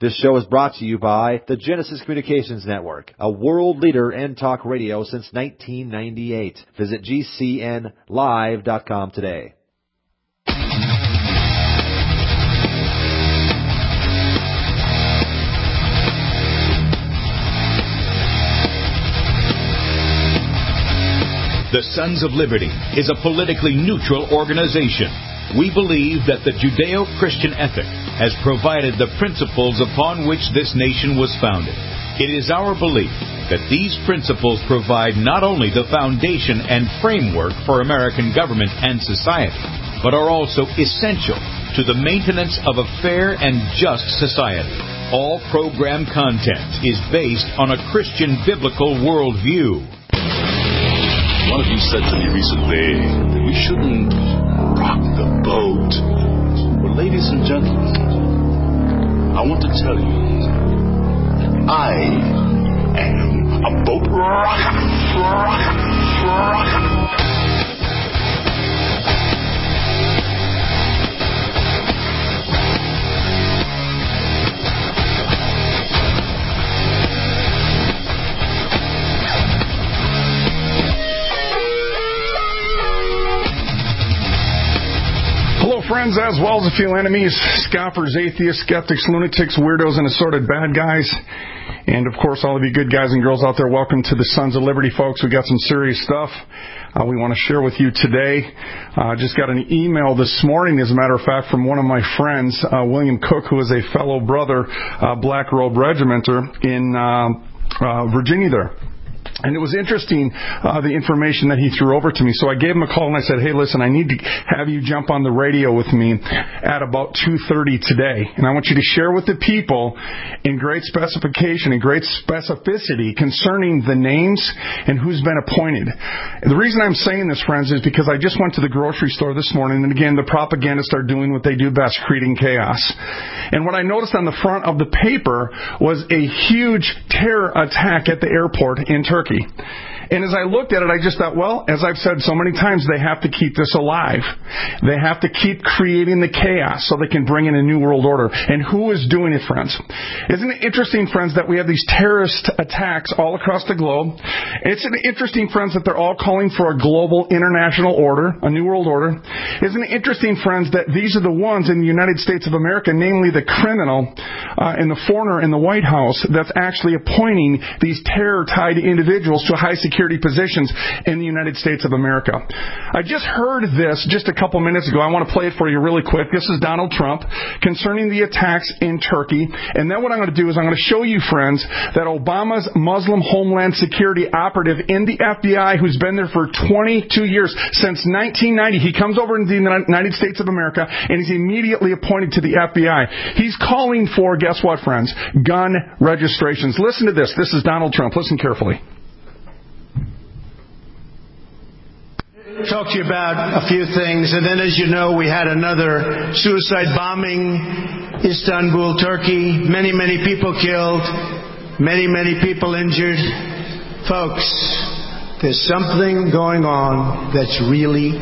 This show is brought to you by the Genesis Communications Network, a world leader in talk radio since 1998. Visit GCNlive.com today. The Sons of Liberty is a politically neutral organization. We believe that the Judeo-Christian ethic has provided the principles upon which this nation was founded. It is our belief that these principles provide not only the foundation and framework for American government and society, but are also essential to the maintenance of a fair and just society. All program content is based on a Christian biblical worldview. One of you said to me recently that we shouldn't rock the boat. Well, ladies and gentlemen, I want to tell you that I am a boat rocker. Friends, as well as a few enemies, scoffers, atheists, skeptics, lunatics, weirdos, and assorted bad guys. And, of course, all of you good guys and girls out there, welcome to the Sons of Liberty, folks. We got some serious stuff we want to share with you today. Just got an email this morning, as a matter of fact, from one of my friends, William Cook, who is a fellow brother, Black Robe Regimenter in Virginia there. And it was interesting, the information that he threw over to me. So I gave him a call and I said, hey, listen, I need to have you jump on the radio with me at about 2:30 today. And I want you to share with the people in great specification and great specificity concerning the names and who's been appointed. And the reason I'm saying this, friends, is because I just went to the grocery store this morning. And again, the propagandists are doing what they do best, creating chaos. And what I noticed on the front of the paper was a huge terror attack at the airport in Turkey. And as I looked at it, I just thought, well, as I've said so many times, they have to keep this alive. They have to keep creating the chaos so they can bring in a new world order. And who is doing it, friends? Isn't it interesting, friends, that we have these terrorist attacks all across the globe? It's interesting, friends, that they're all calling for a global international order, a new world order. Isn't it interesting, friends, that these are the ones in the United States of America, namely the criminal and the foreigner in the White House, that's actually appointing these terror-tied individuals to high security positions in the United States of America. I just heard this just a couple minutes ago. I want to play it for you really quick. This is Donald Trump concerning the attacks in Turkey. And then what I'm going to do is I'm going to show you, friends, that Obama's Muslim Homeland Security operative in the FBI, who's been there for 22 years, since 1990, he comes over into the United States of America and he's immediately appointed to the FBI. He's calling for, guess what, friends? Gun registrations. Listen to this. This is Donald Trump. Listen carefully. Talk to you about a few things, and then, as you know, we had another suicide bombing, Istanbul, Turkey. Many people killed, many people injured. Folks, there's something going on that's really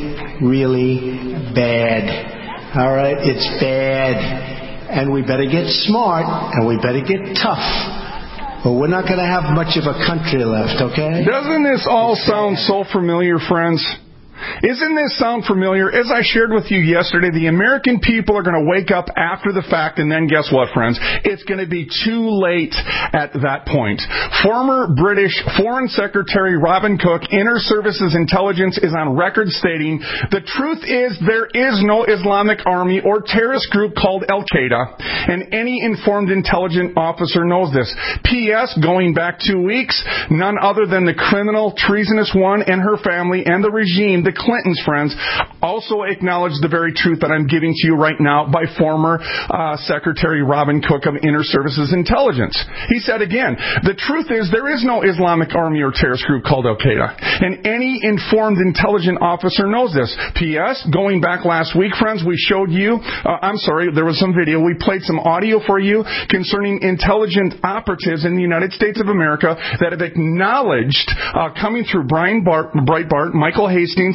bad. All right, it's bad, and we better get smart and we better get tough. But we're not going to have much of a country left, okay? Doesn't this all sound so familiar, friends? Isn't this sound familiar? As I shared with you yesterday, the American people are going to wake up after the fact, and then guess what, friends? It's going to be too late at that point. Former British Foreign Secretary Robin Cook, Inner Services Intelligence, is on record stating, the truth is there is no Islamic army or terrorist group called Al-Qaeda, and any informed intelligence officer knows this. P.S., going back 2 weeks, none other than the criminal, treasonous one and her family and the regime, the Clintons, friends, also acknowledge the very truth that I'm giving to you right now by former Secretary Robin Cook of Inner Services Intelligence. He said again, the truth is there is no Islamic army or terrorist group called Al-Qaeda, and any informed intelligence officer knows this. P.S., going back last week, friends, we showed you, there was some video, we played some audio for you concerning intelligent operatives in the United States of America that have acknowledged, coming through Brian Breitbart, Michael Hastings,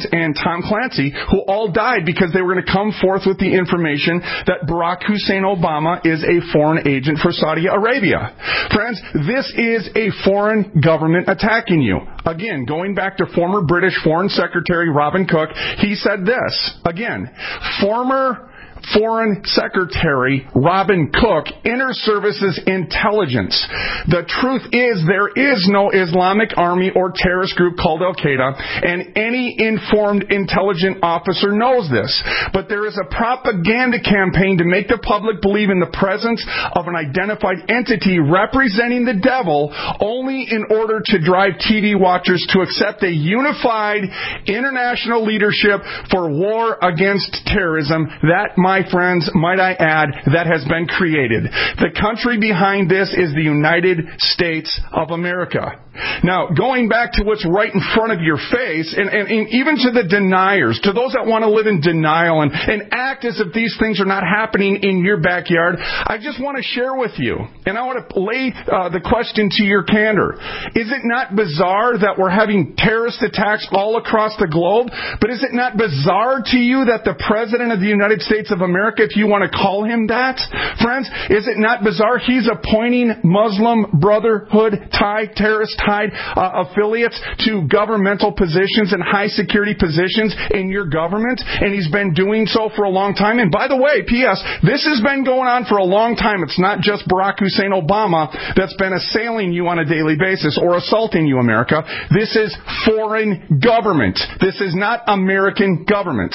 and Tom Clancy, who all died because they were going to come forth with the information that Barack Hussein Obama is a foreign agent for Saudi Arabia. Friends, this is a foreign government attacking you. Again, going back to former British Foreign Secretary Robin Cook, he said this. Again, former Foreign Secretary Robin Cook, Inner Services Intelligence. The truth is there is no Islamic army or terrorist group called Al-Qaeda, and any informed intelligent officer knows this. But there is a propaganda campaign to make the public believe in the presence of an identified entity representing the devil only in order to drive TV watchers to accept a unified international leadership for war against terrorism. That, my friends, might I add, that has been created. The country behind this is the United States of America. Now, going back to what's right in front of your face, and even to the deniers, to those that want to live in denial and act as if these things are not happening in your backyard, I just want to share with you, and I want to lay the question to your candor. Is it not bizarre that we're having terrorist attacks all across the globe? But is it not bizarre to you that the President of the United States of America, if you want to call him that, friends, is it not bizarre he's appointing Muslim Brotherhood terrorist affiliates to governmental positions and high security positions in your government, and he's been doing so for a long time. And by the way, P.S., this has been going on for a long time. It's not just Barack Hussein Obama that's been assailing you on a daily basis or assaulting you, America. This is foreign government. This is not American government.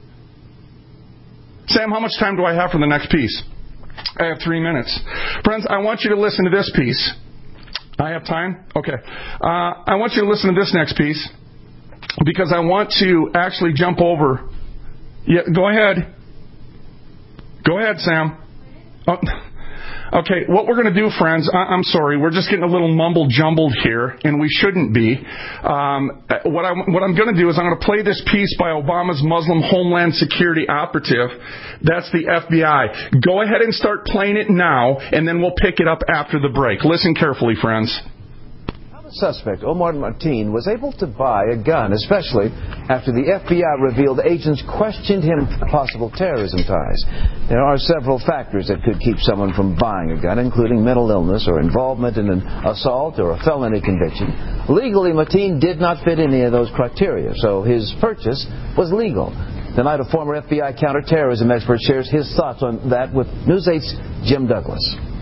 Sam, how much time do I have for the next piece? I have 3 minutes. Friends, I want you to listen to this piece. I have time? Okay. I want you to listen to this next piece because I want to actually jump over. Yeah, go ahead. Go ahead, Sam. Oh. Okay, what we're going to do, friends, I'm sorry, we're just getting a little mumble-jumbled here, and we shouldn't be. What I'm going to do is I'm going to play this piece by Obama's Muslim Homeland Security operative. That's the FBI. Go ahead and start playing it now, and then we'll pick it up after the break. Listen carefully, friends. Suspect Omar Mateen was able to buy a gun, especially after the FBI revealed agents questioned him for possible terrorism ties. There are several factors that could keep someone from buying a gun, including mental illness or involvement in an assault or a felony conviction. Legally, Mateen did not fit any of those criteria, so his purchase was legal. Tonight, a former FBI counterterrorism expert shares his thoughts on that with News 8's Jim Douglas.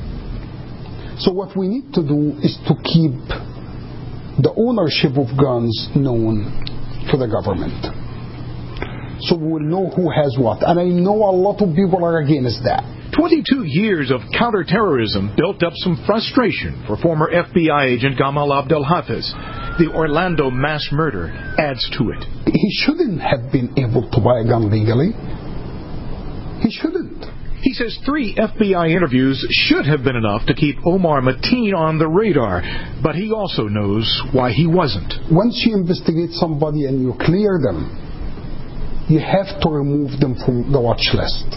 So what we need to do is to keep the ownership of guns known to the government, so we will know who has what. And I know a lot of people are against that. 22 years of counterterrorism built up some frustration for former FBI agent Gamal Abdel Hafiz. The Orlando mass murder adds to it. He shouldn't have been able to buy a gun legally. He shouldn't. He says 3 FBI interviews should have been enough to keep Omar Mateen on the radar, but he also knows why he wasn't. Once you investigate somebody and you clear them, you have to remove them from the watch list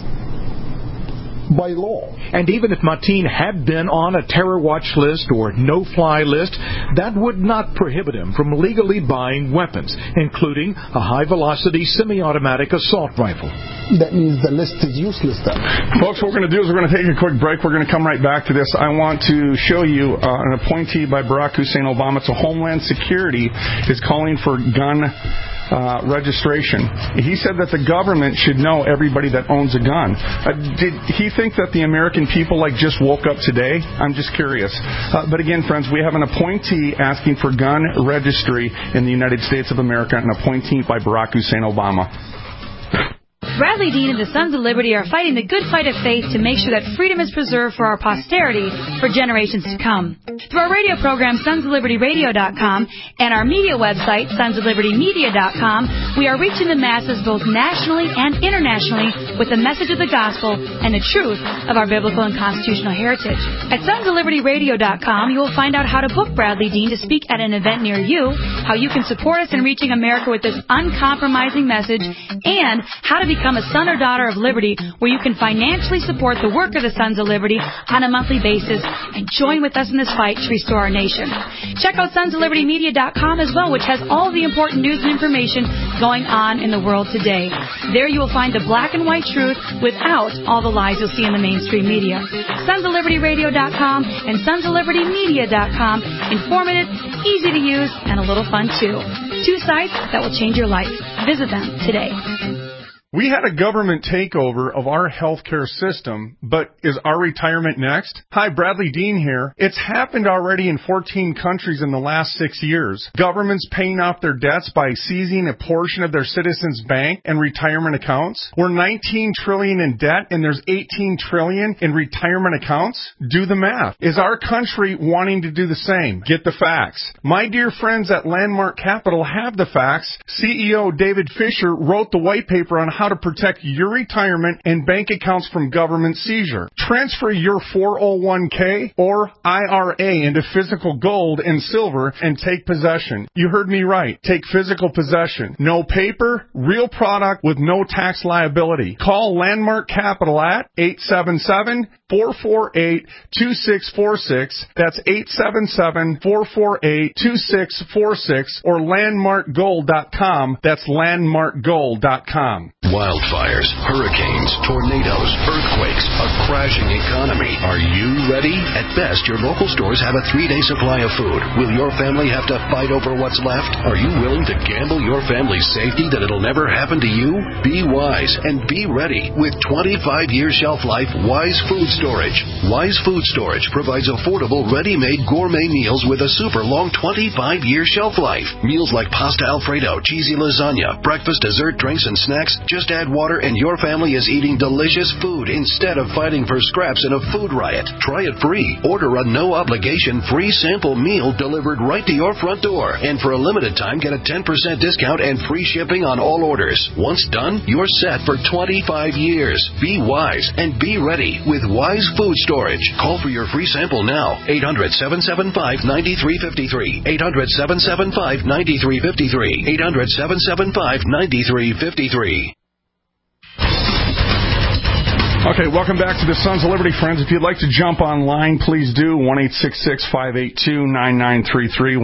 by law. And even if Mateen had been on a terror watch list or no-fly list, that would not prohibit him from legally buying weapons, including a high-velocity semi-automatic assault rifle. That means the list is useless then. Folks, what we're going to do is we're going to take a quick break. We're going to come right back to this. I want to show you an appointee by Barack Hussein Obama to Homeland Security is calling for gun registration. He said that the government should know everybody that owns a gun. Did he think that the American people just woke up today? I'm just curious. But again, friends, we have an appointee asking for gun registry in the United States of America, an appointee by Barack Hussein Obama. Bradley Dean and the Sons of Liberty are fighting the good fight of faith to make sure that freedom is preserved for our posterity for generations to come. Through our radio program, sonsoflibertyradio.com, and our media website, sonsoflibertymedia.com, we are reaching the masses both nationally and internationally with the message of the gospel and the truth of our biblical and constitutional heritage. At sonsoflibertyradio.com, you will find out how to book Bradley Dean to speak at an event near you, how you can support us in reaching America with this uncompromising message, and how to become a son or daughter of liberty, where you can financially support the work of the Sons of Liberty on a monthly basis and join with us in this fight to restore our nation. Check out sonsoflibertymedia.com as well, which has all the important news and information going on in the world today. There you will find the black and white truth without all the lies you'll see in the mainstream media. SonsOfLibertyRadio.com and SonsOfLibertyMedia.com. Informative, easy to use, and a little fun too. 2 sites that will change your life. Visit them today. We had a government takeover of our healthcare system, but is our retirement next? Hi, Bradley Dean here. It's happened already in 14 countries in the last 6 years. Governments paying off their debts by seizing a portion of their citizens' bank and retirement accounts. We're $19 trillion in debt and there's $18 trillion in retirement accounts. Do the math. Is our country wanting to do the same? Get the facts. My dear friends at Landmark Capital have the facts. CEO David Fisher wrote the white paper on how to protect your retirement and bank accounts from government seizure. Transfer your 401k or IRA into physical gold and silver and take possession. You heard me right. Take physical possession. No paper, real product with no tax liability. Call Landmark Capital at 877-448-2646. That's 877-448-2646 or landmarkgold.com. That's landmarkgold.com. Wildfires, hurricanes, tornadoes, earthquakes, a crashing economy. Are you ready? At best, your local stores have a 3-day supply of food. Will your family have to fight over what's left? Are you willing to gamble your family's safety that it'll never happen to you? Be wise and be ready with 25-year shelf life Wise Food Storage. Wise Food Storage provides affordable, ready-made gourmet meals with a super long 25-year shelf life. Meals like pasta Alfredo, cheesy lasagna, breakfast, dessert, drinks, and snacks. Just add water and your family is eating delicious food instead of fighting for scraps in a food riot. Try it free. Order a no-obligation free sample meal delivered right to your front door. And for a limited time, get a 10% discount and free shipping on all orders. Once done, you're set for 25 years. Be wise and be ready with Wise Food Storage. Call for your free sample now. 800-775-9353. 800-775-9353. 800-775-9353. Okay, welcome back to the Sons of Liberty, friends. If you'd like to jump online, please do. 1-866-582-9933.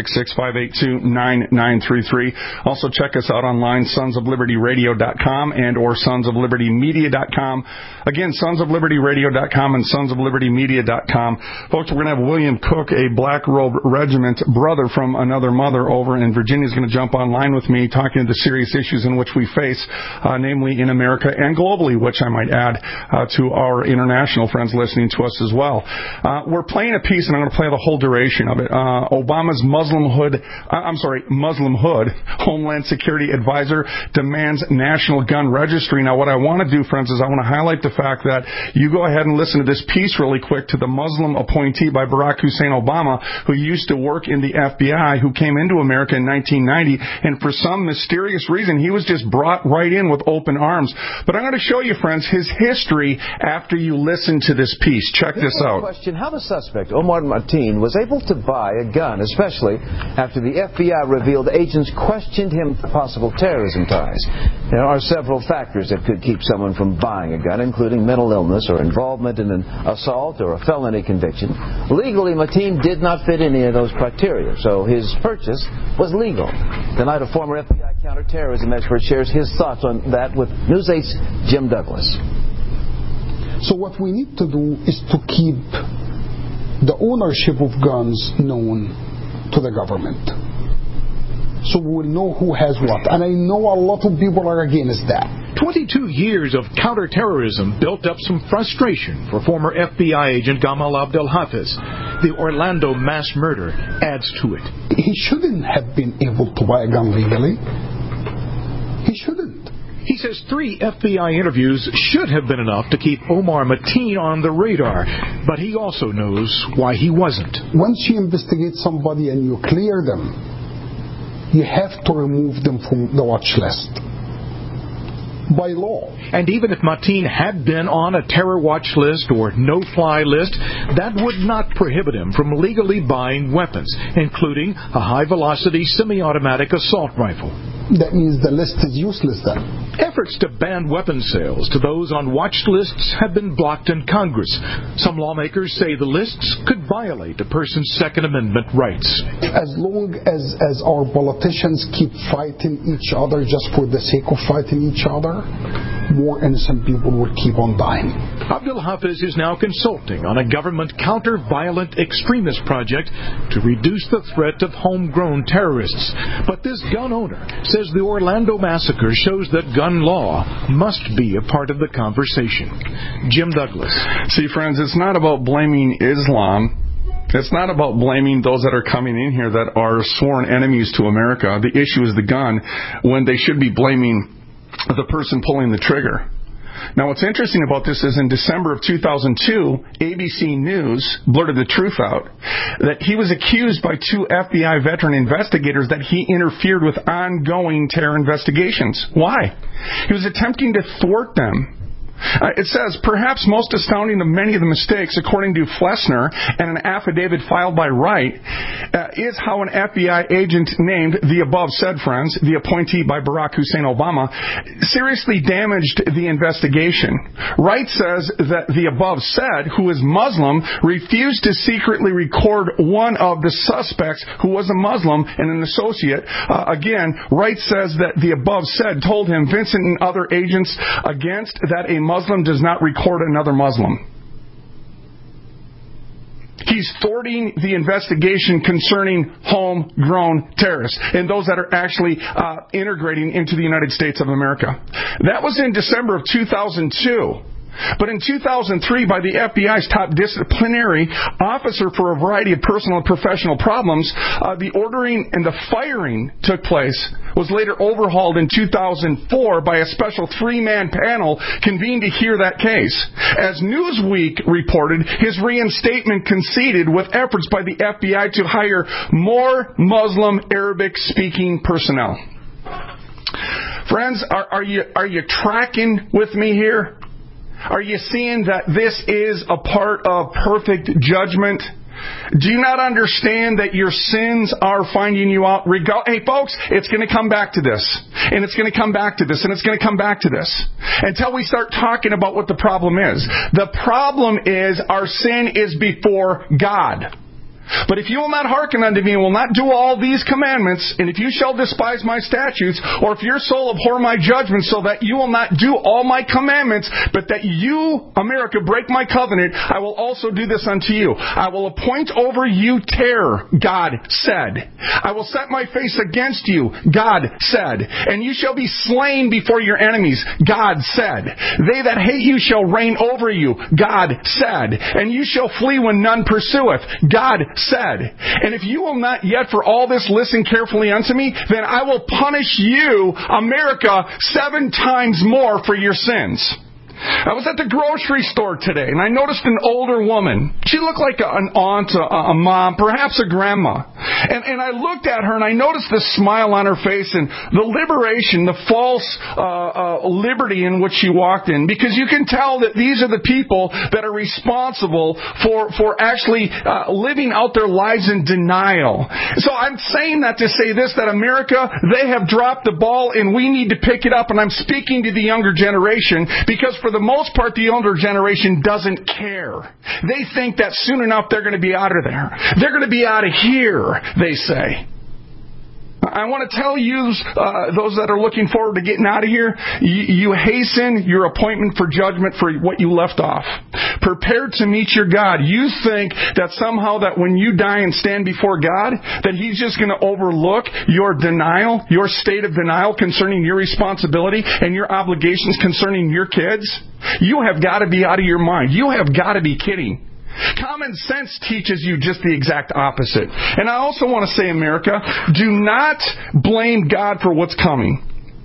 1-866-582-9933. Also, check us out online, sonsoflibertyradio.com and or sonsoflibertymedia.com. Again, sonsoflibertyradio.com and sonsoflibertymedia.com. Folks, we're going to have William Cook, a Black Robe Regiment brother from another mother over in Virginia, is going to jump online with me, talking to the serious issues in which we face, namely in America and globally, which I might add, to our international friends listening to us as well. We're playing a piece, and I'm going to play the whole duration of it. Obama's Muslim Hood, Homeland Security Advisor demands national gun registry. Now, what I want to do, friends, is I want to highlight the fact that you go ahead and listen to this piece really quick to the Muslim appointee by Barack Hussein Obama, who used to work in the FBI, who came into America in 1990, and for some mysterious reason, he was just brought right in with open arms. But I'm going to show you, friends, his history after you listen to this piece. Check this out. Question how the suspect, Omar Mateen, was able to buy a gun, especially after the FBI revealed agents questioned him for possible terrorism ties. There are several factors that could keep someone from buying a gun, including mental illness or involvement in an assault or a felony conviction. Legally, Mateen did not fit any of those criteria, so his purchase was legal. Tonight, a former FBI counterterrorism expert shares his thoughts on that with News 8's Jim Douglas. So what we need to do is to keep the ownership of guns known to the government, so we will know who has what. And I know a lot of people are against that. 22 years of counterterrorism built up some frustration for former FBI agent Gamal Abdel Hafiz. The Orlando mass murder adds to it. He shouldn't have been able to buy a gun legally. He shouldn't. He says 3 FBI interviews should have been enough to keep Omar Mateen on the radar, but he also knows why he wasn't. Once you investigate somebody and you clear them, you have to remove them from the watch list by law. And even if Mateen had been on a terror watch list or no-fly list, that would not prohibit him from legally buying weapons, including a high-velocity semi-automatic assault rifle. that means the list is useless then. Efforts to ban weapon sales to those on watch lists have been blocked in Congress. Some lawmakers say the lists could violate a person's Second Amendment rights. As long as our politicians keep fighting each other just for the sake of fighting each other, more innocent people will keep on dying. Abdul Hafiz is now consulting on a government counter-violent extremist project to reduce the threat of homegrown terrorists. But this gun owner says the Orlando massacre shows that gun law must be a part of the conversation. Jim Douglas. See, friends, it's not about blaming Islam. It's not about blaming those that are coming in here that are sworn enemies to America. The issue is the gun, when they should be blaming the person pulling the trigger. Now, what's interesting about this is in December of 2002, ABC News blurted the truth out that he was accused by 2 FBI veteran investigators that he interfered with ongoing terror investigations. Why? He was attempting to thwart them. It says, perhaps most astounding of many of the mistakes, according to Flessner and an affidavit filed by Wright, is how an FBI agent named the above said friends, the appointee by Barack Hussein Obama, seriously damaged the investigation. Wright says that the above said, who is Muslim, refused to secretly record one of the suspects who was a Muslim and an associate. Again, Wright says that the above said told him, Vincent and other agents against that a Muslim does not record another Muslim. He's thwarting the investigation concerning homegrown terrorists and those that are actually integrating into the United States of America. That was in December of 2002. But in 2003, by the FBI's top disciplinary officer for a variety of personal and professional problems, the ordering and the firing took place, was later overhauled in 2004 by a special 3-man panel convened to hear that case. As Newsweek reported, his reinstatement coincided with efforts by the FBI to hire more Muslim Arabic-speaking personnel. Friends, are you tracking with me here? Are you seeing that this is a part of perfect judgment? Do you not understand that your sins are finding you out? Hey, folks, it's going to come back to this. And it's going to come back to this. And it's going to come back to this. Until we start talking about what the problem is. The problem is our sin is before God. But if you will not hearken unto me and will not do all these commandments, and if you shall despise my statutes, or if your soul abhor my judgments, so that you will not do all my commandments, but that you, America, break my covenant, I will also do this unto you. I will appoint over you terror, God said. I will set my face against you, God said. And you shall be slain before your enemies, God said. They that hate you shall reign over you, God said. And you shall flee when none pursueth, God said. And if you will not yet for all this listen carefully unto me, then I will punish you, America, 7 times more for your sins. I was at the grocery store today, and I noticed an older woman. She looked like an aunt, a mom, perhaps a grandma. And I looked at her, and I noticed the smile on her face and the liberation, the false liberty in which she walked in. Because you can tell that these are the people that are responsible for actually living out their lives in denial. So I'm saying that to say this, that America, they have dropped the ball, and we need to pick it up. And I'm speaking to the younger generation, because for the most part, the older generation doesn't care. They think that soon enough they're going to be out of there. They're going to be out of here, they say. I want to tell you, those that are looking forward to getting out of here, you hasten your appointment for judgment for what you left off. Prepared to meet your God. You think that somehow that when you die and stand before God, that He's just going to overlook your denial, your state of denial concerning your responsibility and your obligations concerning your kids? You have got to be out of your mind. You have got to be kidding. Common sense teaches you just the exact opposite. And I also want to say, America, do not blame God for what's coming.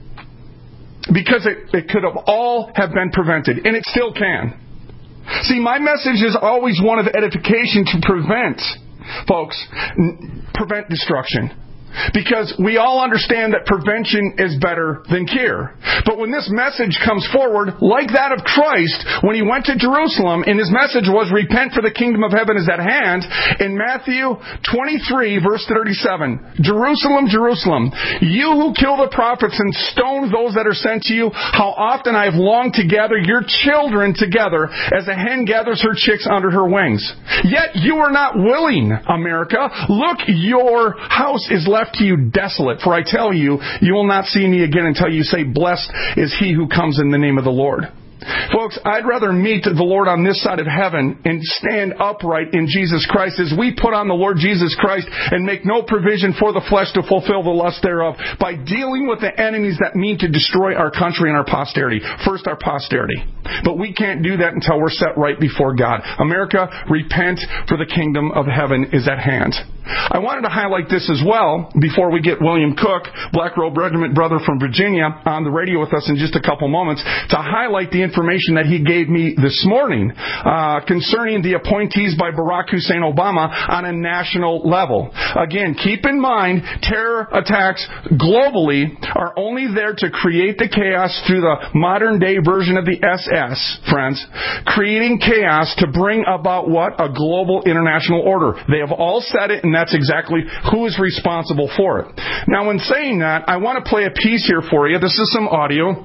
Because it could have all have been prevented. And it still can. See, my message is always one of edification to prevent, folks, prevent destruction. because we all understand that prevention is better than cure. But when this message comes forward, like that of Christ, when he went to Jerusalem, and his message was, repent for the kingdom of heaven is at hand, in Matthew 23, verse 37, Jerusalem, Jerusalem, you who kill the prophets and stone those that are sent to you, how often I have longed to gather your children together as a hen gathers her chicks under her wings. Yet you are not willing, America. Look, your house is left to you desolate. For I tell you, you will not see me again until you say, blessed is he who comes in the name of the Lord. Folks, I'd rather meet the Lord on this side of heaven and stand upright in Jesus Christ as we put on the Lord Jesus Christ and make no provision for the flesh to fulfill the lust thereof by dealing with the enemies that mean to destroy our country and our posterity. First, our posterity. But we can't do that until we're set right before God. America, repent, for the kingdom of heaven is at hand. I wanted to highlight this as well before we get William Cook, Black Robe Regiment brother from Virginia, on the radio with us in just a couple moments to highlight the information that he gave me this morning concerning the appointees by Barack Hussein Obama on a national level. Again, keep in mind, terror attacks globally are only there to create the chaos through the modern-day version of the SS, friends, creating chaos to bring about what? A global international order. They have all said it, and that's exactly who is responsible for it. Now, in saying that, I want to play a piece here for you. This is some audio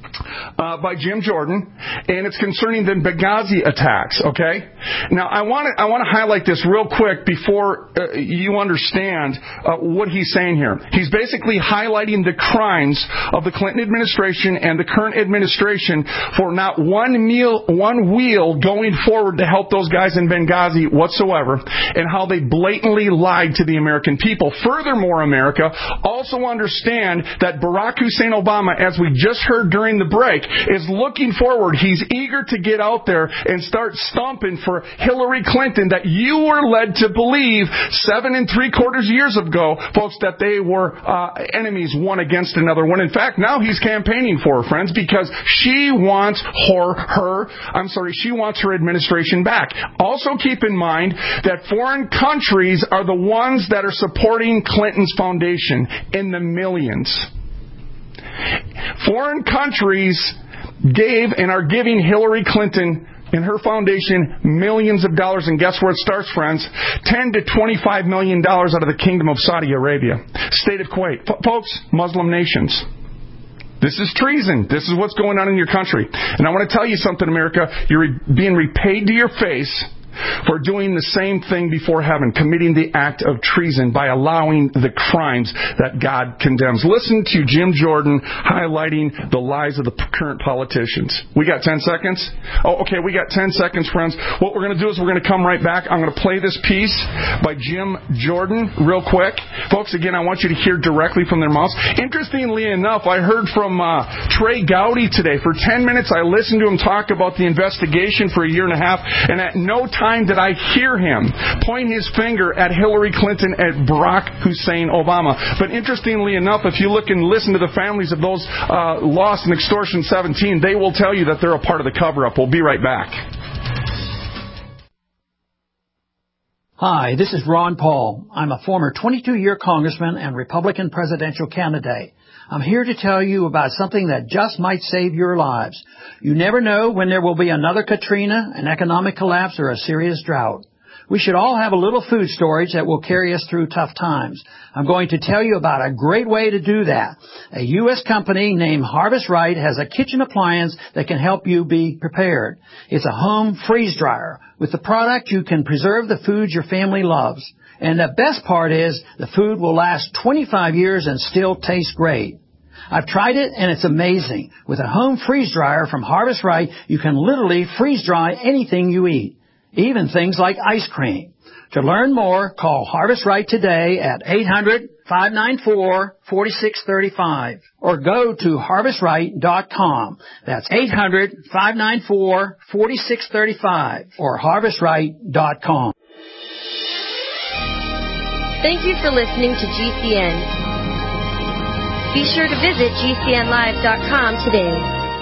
by Jim Jordan, and it's concerning the Benghazi attacks, okay? Now, I want to highlight this real quick before you understand what he's saying here. He's basically highlighting the crimes of the Clinton administration and the current administration for not one wheel going forward to help those guys in Benghazi whatsoever, and how they blatantly lied to the American people. Furthermore, America, also understand that Barack Hussein Obama, as we just heard during the break, is looking forward. He's eager to get out there and start stomping for Hillary Clinton, that you were led to believe 7 3/4 years ago, folks, that they were enemies one against another. When in fact now he's campaigning for her, friends, because she wants her administration back. Also keep in mind that foreign countries are the ones that are supporting Clinton's foundation in the millions. Foreign countries gave and are giving Hillary Clinton and her foundation millions of dollars. And guess where it starts, friends? $10 to $25 million out of the Kingdom of Saudi Arabia. State of Kuwait. Folks, Muslim nations. This is treason. This is what's going on in your country. And I want to tell you something, America. You're being repaid to your face for doing the same thing before heaven, committing the act of treason by allowing the crimes that God condemns. Listen to Jim Jordan highlighting the lies of the current politicians. We got 10 seconds? Oh, okay, we got 10 seconds, friends. What we're going to do is we're going to come right back. I'm going to play this piece by Jim Jordan real quick. Folks, again, I want you to hear directly from their mouths. Interestingly enough, I heard from Trey Gowdy today. For 10 minutes, I listened to him talk about the investigation for a year and a half, and at no time did I hear him point his finger at Hillary Clinton, at Barack Hussein Obama. But interestingly enough, if you look and listen to the families of those lost in Extortion 17, they will tell you that they're a part of the cover-up. We'll be right back. Hi, this is Ron Paul. I'm a former 22-year congressman and Republican presidential candidate. I'm here to tell you about something that just might save your lives. You never know when there will be another Katrina, an economic collapse, or a serious drought. We should all have a little food storage that will carry us through tough times. I'm going to tell you about a great way to do that. A U.S. company named Harvest Right has a kitchen appliance that can help you be prepared. It's a home freeze dryer. With the product, you can preserve the foods your family loves. And the best part is the food will last 25 years and still taste great. I've tried it, and it's amazing. With a home freeze dryer from Harvest Right, you can literally freeze dry anything you eat, even things like ice cream. To learn more, call Harvest Right today at 800-594-4635 or go to harvestright.com. That's 800-594-4635 or harvestright.com. Thank you for listening to GCN. Be sure to visit GCNlive.com today.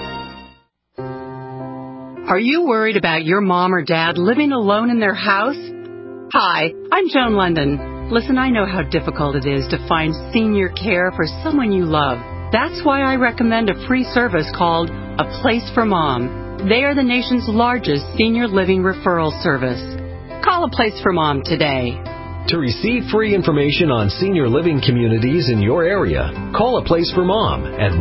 Are you worried about your mom or dad living alone in their house? Hi, I'm Joan London. Listen, I know how difficult it is to find senior care for someone you love. That's why I recommend a free service called A Place for Mom. They are the nation's largest senior living referral service. Call A Place for Mom today. To receive free information on senior living communities in your area, call A Place for Mom at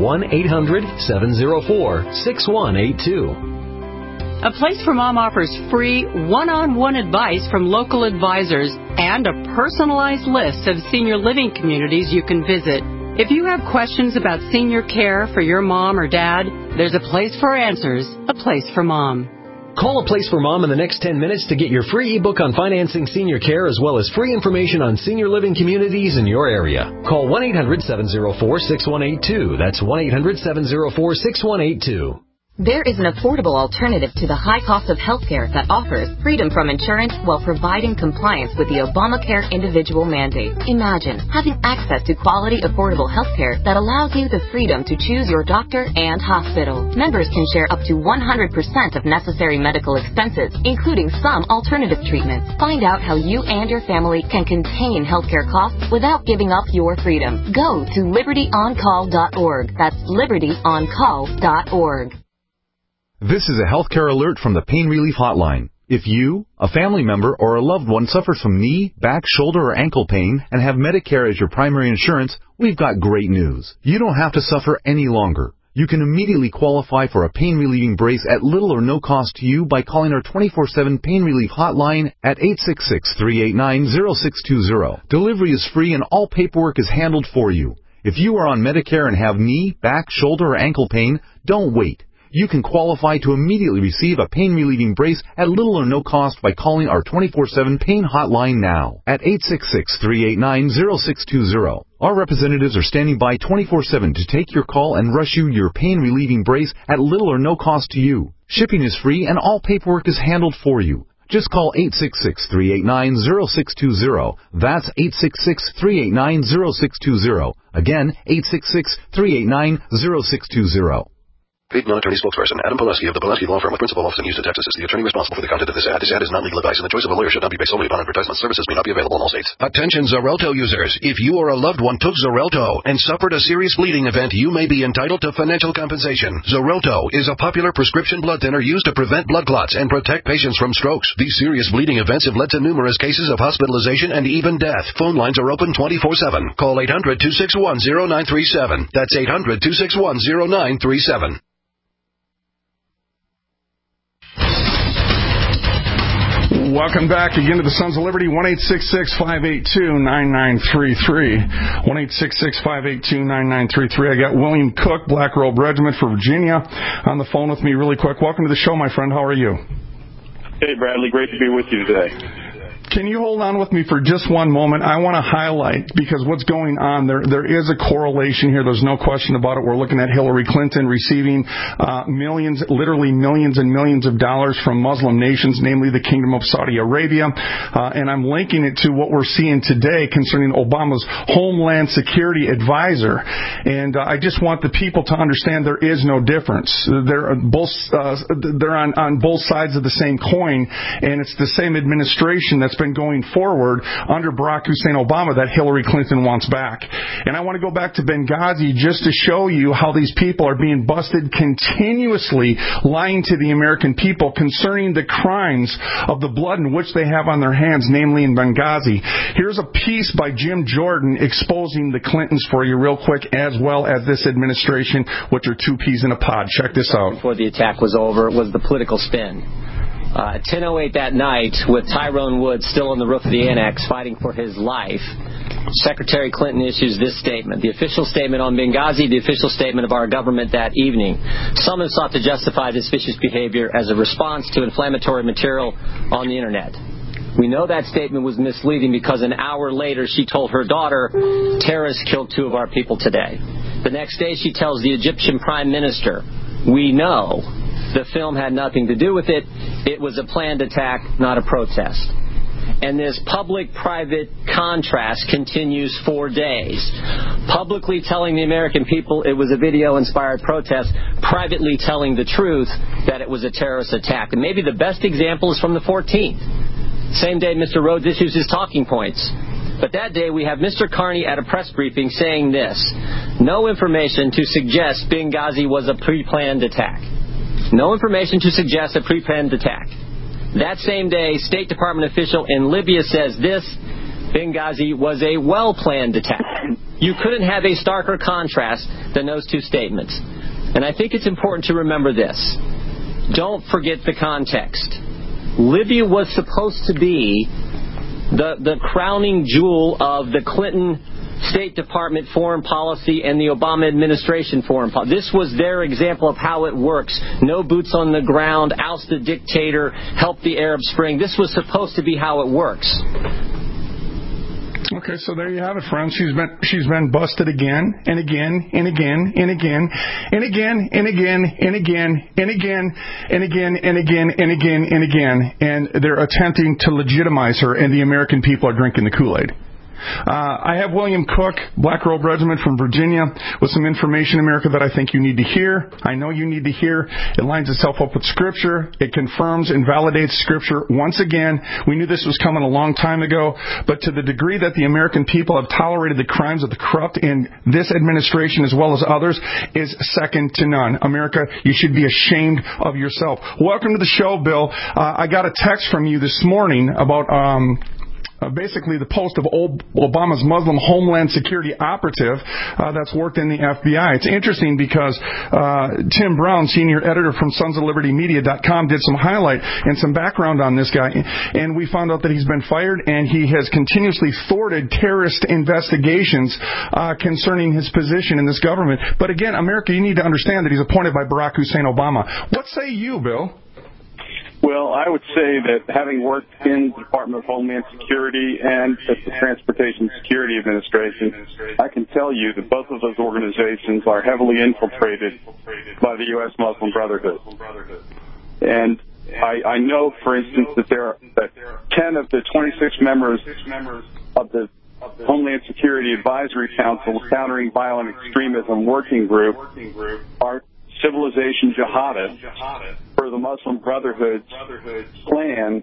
1-800-704-6182. A Place for Mom offers free one-on-one advice from local advisors and a personalized list of senior living communities you can visit. If you have questions about senior care for your mom or dad, there's a place for answers, A Place for Mom. Call A Place for Mom in the next 10 minutes to get your free ebook on financing senior care as well as free information on senior living communities in your area. Call 1-800-704-6182. That's 1-800-704-6182. There is an affordable alternative to the high cost of health care that offers freedom from insurance while providing compliance with the Obamacare individual mandate. Imagine having access to quality, affordable health care that allows you the freedom to choose your doctor and hospital. Members can share up to 100% of necessary medical expenses, including some alternative treatments. Find out how you and your family can contain healthcare costs without giving up your freedom. Go to libertyoncall.org. That's libertyoncall.org. This is a healthcare alert from the Pain Relief Hotline. If you, a family member, or a loved one suffers from knee, back, shoulder, or ankle pain and have Medicare as your primary insurance, we've got great news. You don't have to suffer any longer. You can immediately qualify for a pain-relieving brace at little or no cost to you by calling our 24/7 Pain Relief Hotline at 866-389-0620. Delivery is free and all paperwork is handled for you. If you are on Medicare and have knee, back, shoulder, or ankle pain, don't wait. You can qualify to immediately receive a pain-relieving brace at little or no cost by calling our 24/7 Pain Hotline now at 866-389-0620. Our representatives are standing by 24/7 to take your call and rush you your pain-relieving brace at little or no cost to you. Shipping is free and all paperwork is handled for you. Just call 866-389-0620. That's 866-389-0620. Again, 866-389-0620. Paid non-attorney spokesperson Adam Pileski of the Pileski Law Firm with principal office in Houston, Texas is the attorney responsible for the content of this ad. This ad is not legal advice, and the choice of a lawyer should not be based solely upon advertisement. Services may not be available in all states. Attention Xarelto users. If you or a loved one took Xarelto and suffered a serious bleeding event, you may be entitled to financial compensation. Xarelto is a popular prescription blood thinner used to prevent blood clots and protect patients from strokes. These serious bleeding events have led to numerous cases of hospitalization and even death. Phone lines are open 24/7. Call 800-261-0937. That's 800-261-0937. Welcome back again to the Sons of Liberty, 1-866-582-9933. 1-866-582-9933. I got William Cook, Black Robe Regiment for Virginia, on the phone with me really quick. Welcome to the show, my friend. How are you? Hey, Bradley. Great to be with you today. Can you hold on with me for just one moment? I want to highlight, because what's going on, there is a correlation here. There's no question about it. We're looking at Hillary Clinton receiving millions, literally millions and millions of dollars from Muslim nations, namely the Kingdom of Saudi Arabia. And I'm linking it to what we're seeing today concerning Obama's Homeland Security Advisor. And I just want the people to understand there is no difference. They're on both sides of the same coin, and it's the same administration that's been going forward under Barack Hussein Obama that Hillary Clinton wants back. And I want to go back to Benghazi just to show you how these people are being busted continuously, lying to the American people concerning the crimes of the blood in which they have on their hands, namely in Benghazi. Here's a piece by Jim Jordan exposing the Clintons for you real quick, as well as this administration, which are two peas in a pod. Check this out. Before the attack was over, was the political spin. 10:08 that night, with Tyrone Woods still on the roof of the annex fighting for his life, Secretary Clinton issues this statement. The official statement on Benghazi, the official statement of our government that evening. Some have sought to justify this vicious behavior as a response to inflammatory material on the Internet. We know that statement was misleading because an hour later she told her daughter, terrorists killed 2 of our people today. The next day she tells the Egyptian Prime Minister, we know the film had nothing to do with it. It was a planned attack, not a protest. And this public-private contrast continues for days. Publicly telling the American people it was a video-inspired protest, privately telling the truth that it was a terrorist attack. And maybe the best example is from the 14th. Same day Mr. Rhodes issues his talking points. But that day we have Mr. Carney at a press briefing saying this: no information to suggest Benghazi was a pre-planned attack. No information to suggest a pre-planned attack. That same day, State Department official in Libya says this: Benghazi was a well-planned attack. You couldn't have a starker contrast than those two statements. And I think it's important to remember this. Don't forget the context. Libya was supposed to be the crowning jewel of the Clinton State Department foreign policy and the Obama administration foreign policy. This was their example of how it works. No boots on the ground, oust the dictator, help the Arab Spring. This was supposed to be how it works. Okay, so there you have it, friends. She's been busted again and again and again and again and again and again and again and again and again and again and again and again, and they're attempting to legitimize her, and the American people are drinking the Kool-Aid. I have William Cook, Black Robe Regiment from Virginia, with some information, America, that I think you need to hear. I know you need to hear. It lines itself up with Scripture. It confirms and validates Scripture. Once again, we knew this was coming a long time ago, but to the degree that the American people have tolerated the crimes of the corrupt in this administration as well as others is second to none. America, you should be ashamed of yourself. Welcome to the show, Bill. I got a text from you this morning about basically the post of Obama's Muslim Homeland Security operative that's worked in the FBI. It's interesting because Tim Brown, senior editor from sonsoflibertymedia.com, did some highlight and some background on this guy, and we found out that he's been fired and he has continuously thwarted terrorist investigations concerning his position in this government. But again, America, you need to understand that he's appointed by Barack Hussein Obama. What say you, Bill? Well, I would say that having worked in the Department of Homeland Security and at the Transportation Security Administration, I can tell you that both of those organizations are heavily infiltrated by the U.S. Muslim Brotherhood. And I know, for instance, that 10 of the 26 members of the Homeland Security Advisory Council Countering Violent Extremism Working Group are civilization jihadists for the Muslim Brotherhood's plan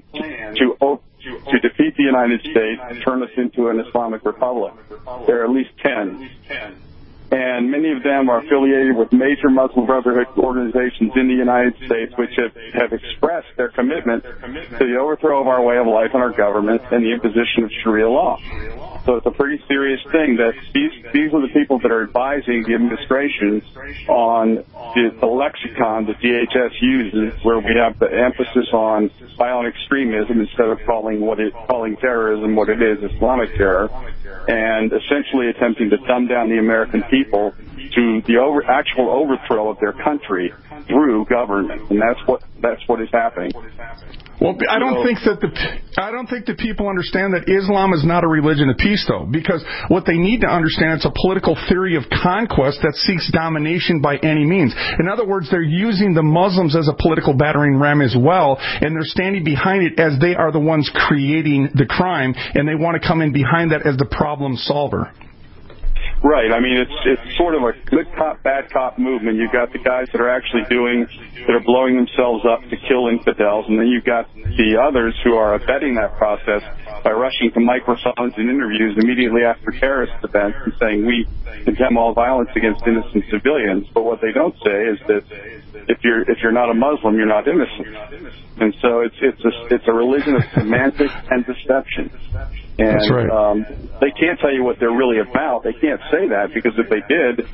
to defeat the United States and turn us into an Islamic Republic. There are at least 10. And many of them are affiliated with major Muslim Brotherhood organizations in the United States, which have expressed their commitment to the overthrow of our way of life and our government and the imposition of Sharia law. So it's a pretty serious thing that these are the people that are advising the administration on the lexicon that DHS uses, where we have the emphasis on violent extremism instead of calling terrorism what it is, Islamic terror, and essentially attempting to dumb down the American people to the actual overthrow of their country through government, and that's what is happening. Well, I don't think that people understand that Islam is not a religion of peace, though, because what they need to understand, it's a political theory of conquest that seeks domination by any means. In other words, they're using the Muslims as a political battering ram as well, and they're standing behind it as they are the ones creating the crime, and they want to come in behind that as the problem solver. Right. I mean, it's sort of a good cop, bad cop movement. You've got the guys that are blowing themselves up to kill infidels, and then you've got the others who are abetting that process by rushing to microphones and interviews immediately after terrorist events and saying we condemn all violence against innocent civilians. But what they don't say is that if you're not a Muslim, you're not innocent. And so it's a religion of semantics and deception. And that's right. They can't tell you what they're really about. They can't say that, because if they did,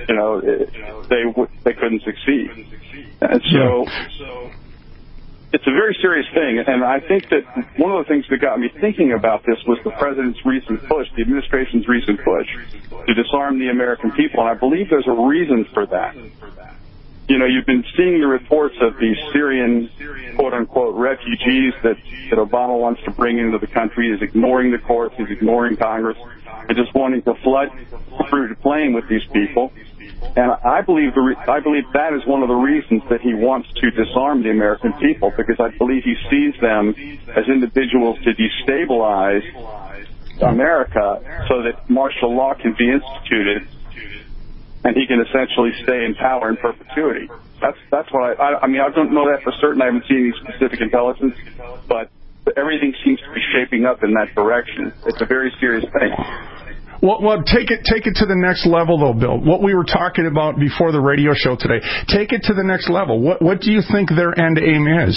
they couldn't succeed. And so it's a very serious thing. And I think that one of the things that got me thinking about this was the president's recent push, the administration's recent push to disarm the American people. And I believe there's a reason for that. You've been seeing the reports of these Syrian, quote-unquote, refugees that Obama wants to bring into the country. He's ignoring the courts. He's ignoring Congress. And just wanting to flood through to playing with these people. And I believe that is one of the reasons that he wants to disarm the American people, because I believe he sees them as individuals to destabilize America so that martial law can be instituted and he can essentially stay in power in perpetuity. That's what I mean, I don't know that for certain. I haven't seen any specific intelligence, but everything seems to be shaping up in that direction. It's a very serious thing. Well, take it to the next level, though, Bill. What we were talking about before the radio show today. Take it to the next level. What do you think their end aim is?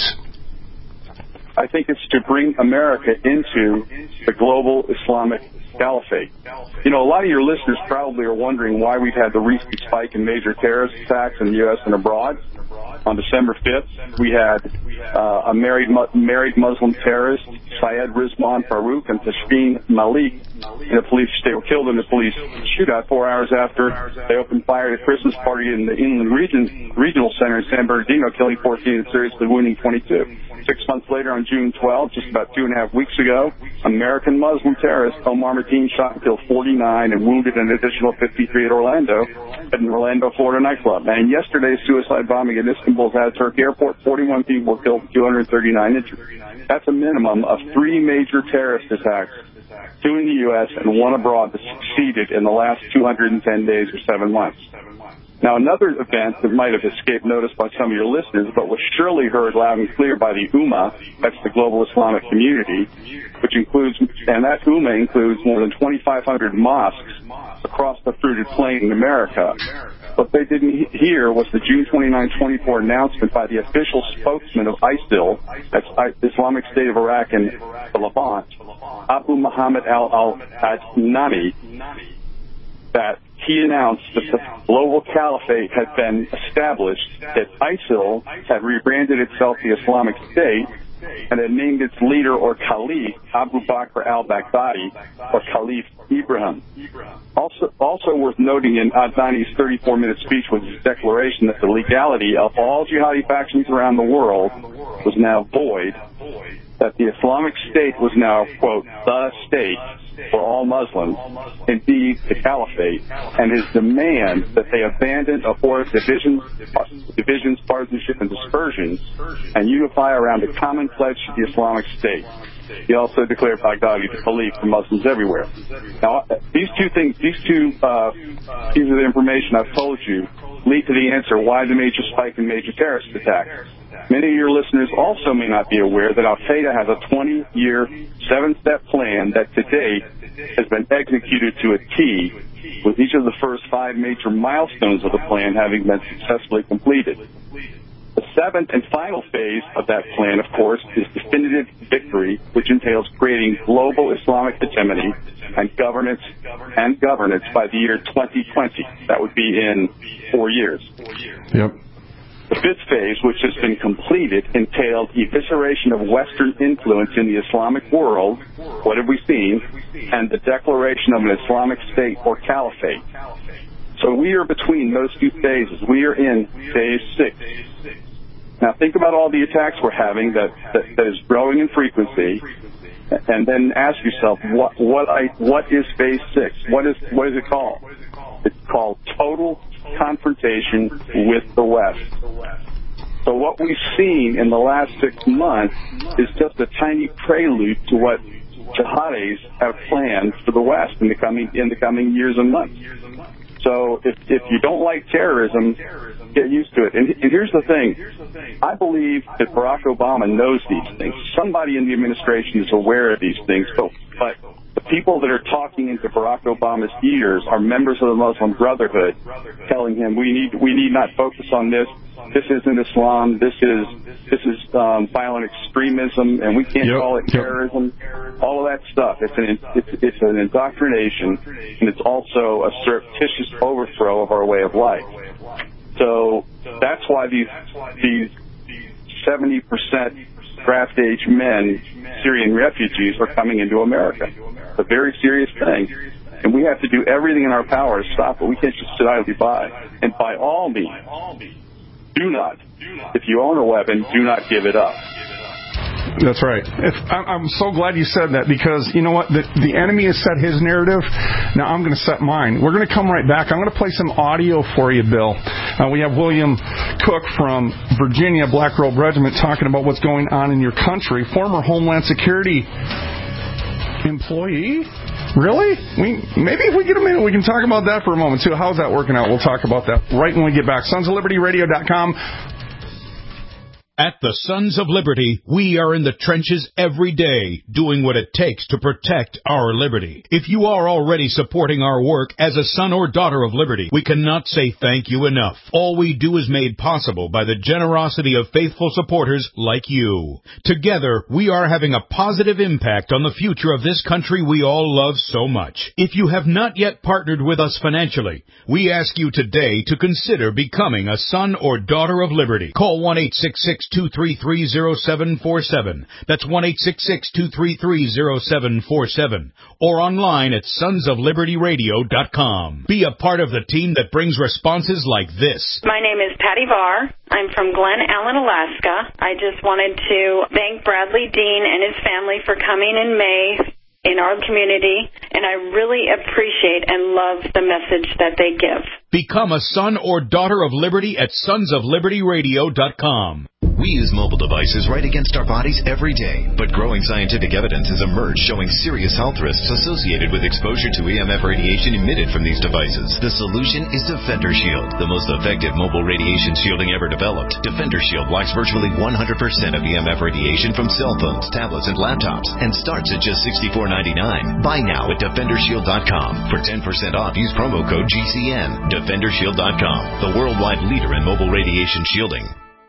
I think it's to bring America into the global Islamic caliphate. You know, a lot of your listeners probably are wondering why we've had the recent spike in major terrorist attacks in the U.S. and abroad. On December 5th, we had a married Muslim terrorist, Syed Rizwan Farouk and Tashfeen Malik, they were killed in a police shootout 4 hours after they opened fire at a Christmas party in the Inland Regional Center in San Bernardino, killing 14 and seriously wounding 22. 6 months later, on June 12th, just about 2.5 weeks ago, American Muslim terrorist Omar Mateen shot and killed 49 and wounded an additional 53 at an Orlando, Florida nightclub. And yesterday's suicide bombing at Istanbul's Ataturk Airport, 41 people were killed, 239 injured. That's a minimum of 3 major terrorist attacks, 2 in the U.S. and 1 abroad, that succeeded in the last 210 days or 7 months. Now, another event that might have escaped notice by some of your listeners, but was surely heard loud and clear by the Ummah, that's the global Islamic community, and that Ummah includes more than 2,500 mosques across the fruited plain in America. What they didn't hear was the June 29, 24 announcement by the official spokesman of ISIL, that's Islamic State of Iraq and the Levant, Abu Muhammad al-Adnani, that he announced that the global caliphate had been established, that ISIL had rebranded itself the Islamic State, and had named its leader or caliph Abu Bakr al-Baghdadi or Caliph Ibrahim. Also worth noting in Adnani's 34-minute speech was his declaration that the legality of all jihadi factions around the world was now void, that the Islamic State was now, quote, the state for all Muslims, indeed the caliphate, and his demand that they abandon abhorrent divisions, partisanship, and dispersions, and unify around a common pledge to the Islamic State. He also declared Baghdadi the caliph for Muslims everywhere. Now, these two pieces of information I've told you lead to the answer why the major spike in major terrorist attacks. Many of your listeners also may not be aware that Al-Qaeda has a 20-year, 7-step plan that to date has been executed to a T, with each of the first 5 major milestones of the plan having been successfully completed. The 7th and final phase of that plan, of course, is definitive victory, which entails creating global Islamic hegemony and governance by the year 2020. That would be in 4 years. Yep. The 5th phase, which has been completed, entailed evisceration of Western influence in the Islamic world, what have we seen, and the declaration of an Islamic State or caliphate. So we are between those 2 phases. We are in phase 6. Now think about all the attacks we're having that is growing in frequency, and then ask yourself, what is phase 6? What is it called? It's called total confrontation with the West. So what we've seen in the last 6 months is just a tiny prelude to what jihadis have planned for the West in the coming years and months. So if you don't like terrorism, get used to it. And here's the thing. I believe that Barack Obama knows these things. Somebody in the administration is aware of these things, but the people that are talking into Barack Obama's ears are members of the Muslim Brotherhood, telling him we need not focus on this. This isn't Islam. This is violent extremism, and we can't call it terrorism. All of that stuff. It's an indoctrination, and it's also a surreptitious overthrow of our way of life. So that's why these 70% draft-age men, Syrian refugees, are coming into America. It's a very serious thing, and we have to do everything in our power to stop it. We can't just sit idly by. And by all means, do not, if you own a weapon, do not give it up. That's right. I'm so glad you said that, because you know what? The enemy has set his narrative. Now I'm going to set mine. We're going to come right back. I'm going to play some audio for you, Bill. We have William Cook from Virginia, Black Robe Regiment, talking about what's going on in your country. Former Homeland Security employee? Really? Maybe if we get a minute, we can talk about that for a moment, too. How's that working out? We'll talk about that right when we get back. SonsOfLibertyRadio.com. At the Sons of Liberty, we are in the trenches every day, doing what it takes to protect our liberty. If you are already supporting our work as a son or daughter of liberty, we cannot say thank you enough. All we do is made possible by the generosity of faithful supporters like you. Together, we are having a positive impact on the future of this country we all love so much. If you have not yet partnered with us financially, we ask you today to consider becoming a son or daughter of liberty. Call 1-866-233-0747. That's 1-866-233-0747. Or online at sonsoflibertyradio.com. Be a part of the team that brings responses like this. My name is Patty Varr. I'm from Glen Ellen, Alaska. I just wanted to thank Bradley Dean and his family for coming in May in our community, and I really appreciate and love the message that they give. Become a son or daughter of liberty at sonsoflibertyradio.com. We use mobile devices right against our bodies every day, but growing scientific evidence has emerged showing serious health risks associated with exposure to EMF radiation emitted from these devices. The solution is Defender Shield, the most effective mobile radiation shielding ever developed. Defender Shield blocks virtually 100% of EMF radiation from cell phones, tablets, and laptops, and starts at just $64.99. Buy now at DefenderShield.com. For 10% off, use promo code GCN. DefenderShield.com, the worldwide leader in mobile radiation shielding.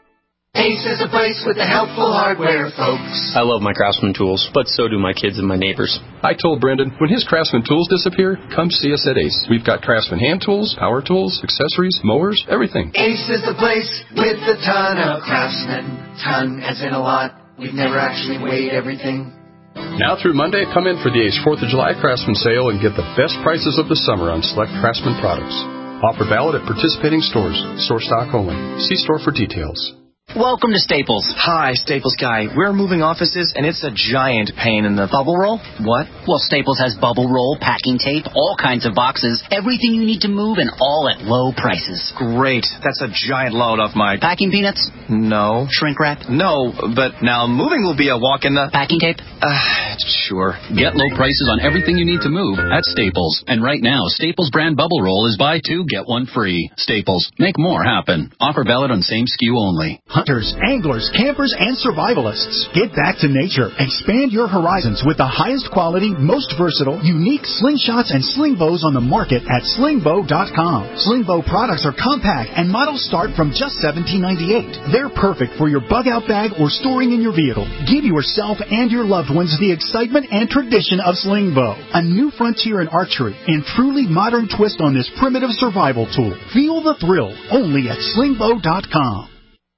Ace is a place with the helpful hardware, folks. I love my Craftsman tools, but so do my kids and my neighbors. I told Brendan, when his Craftsman tools disappear, come see us at Ace. We've got Craftsman hand tools, power tools, accessories, mowers, everything. Ace is the place with a ton of Craftsman. Ton as in a lot. We've never actually weighed everything. Now through Monday, come in for the Ace 4th of July Craftsman sale and get the best prices of the summer on select Craftsman products. Offer valid at participating stores. Store stock only. See store for details. Welcome to Staples. Hi, Staples guy. We're moving offices, and it's a giant pain in the... Bubble roll? What? Well, Staples has bubble roll, packing tape, all kinds of boxes, everything you need to move, and all at low prices. Great. That's a giant load off my... Packing peanuts? No. Shrink wrap? No, but now moving will be a walk in the... Packing tape? Sure. Get low prices on everything you need to move at Staples. And right now, Staples brand bubble roll is buy two, get one free. Staples. Make more happen. Offer valid on same SKU only. Hunters, anglers, campers, and survivalists. Get back to nature. Expand your horizons with the highest quality, most versatile, unique slingshots and sling bows on the market at slingbow.com. Slingbow products are compact and models start from just $17.98. They're perfect for your bug-out bag or storing in your vehicle. Give yourself and your loved ones the excitement and tradition of Slingbow. A new frontier in archery and truly modern twist on this primitive survival tool. Feel the thrill only at slingbow.com.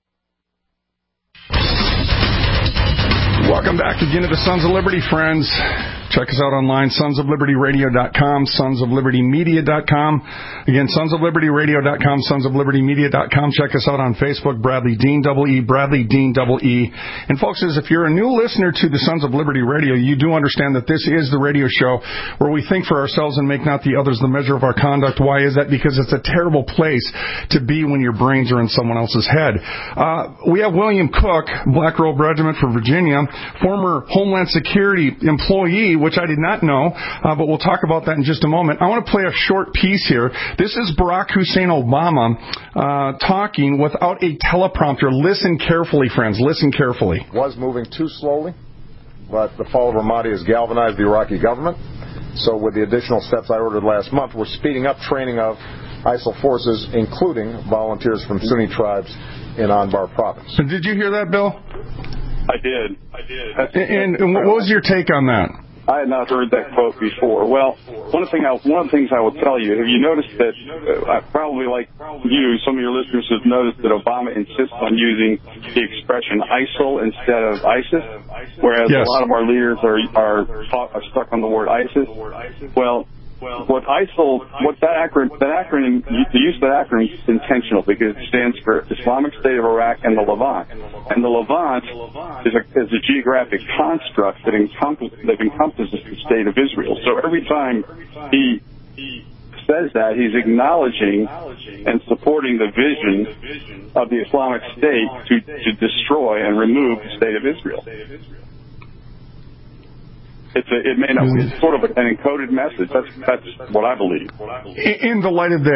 Welcome back again to the Sons of Liberty, friends. Check us out online, sonsoflibertyradio.com, sonsoflibertymedia.com. Again, sonsoflibertyradio.com, sonsoflibertymedia.com. Check us out on Facebook, Bradley Dean, E, Bradley Dean, E. And folks, if you're a new listener to the Sons of Liberty Radio, you do understand that this is the radio show where we think for ourselves and make not the others the measure of our conduct. Why is that? Because it's a terrible place to be when your brains are in someone else's head. We have William Cook, Black Robe Regiment for Virginia, former Homeland Security employee, which I did not know, but we'll talk about that in just a moment. I want to play a short piece here. This is Barack Hussein Obama talking without a teleprompter. Listen carefully, friends. Listen carefully. Was moving too slowly, but the fall of Ramadi has galvanized the Iraqi government. So with the additional steps I ordered last month, we're speeding up training of ISIL forces, including volunteers from Sunni tribes in Anbar province. So did you hear that, Bill? I did. And what was your take on that? I had not heard that quote before. Well, one of the things I will tell you, have you noticed that, probably like you, some of your listeners have noticed that Obama insists on using the expression ISIL instead of ISIS, whereas a lot of our leaders are stuck on the word ISIS? Well, what ISIL, the use of that acronym is intentional because it stands for Islamic State of Iraq and the Levant. And the Levant is a geographic construct that encompasses the state of Israel. So every time he says that, he's acknowledging and supporting the vision of the Islamic State to destroy and remove the state of Israel. It's sort of an encoded message. That's what I believe. In the light of day.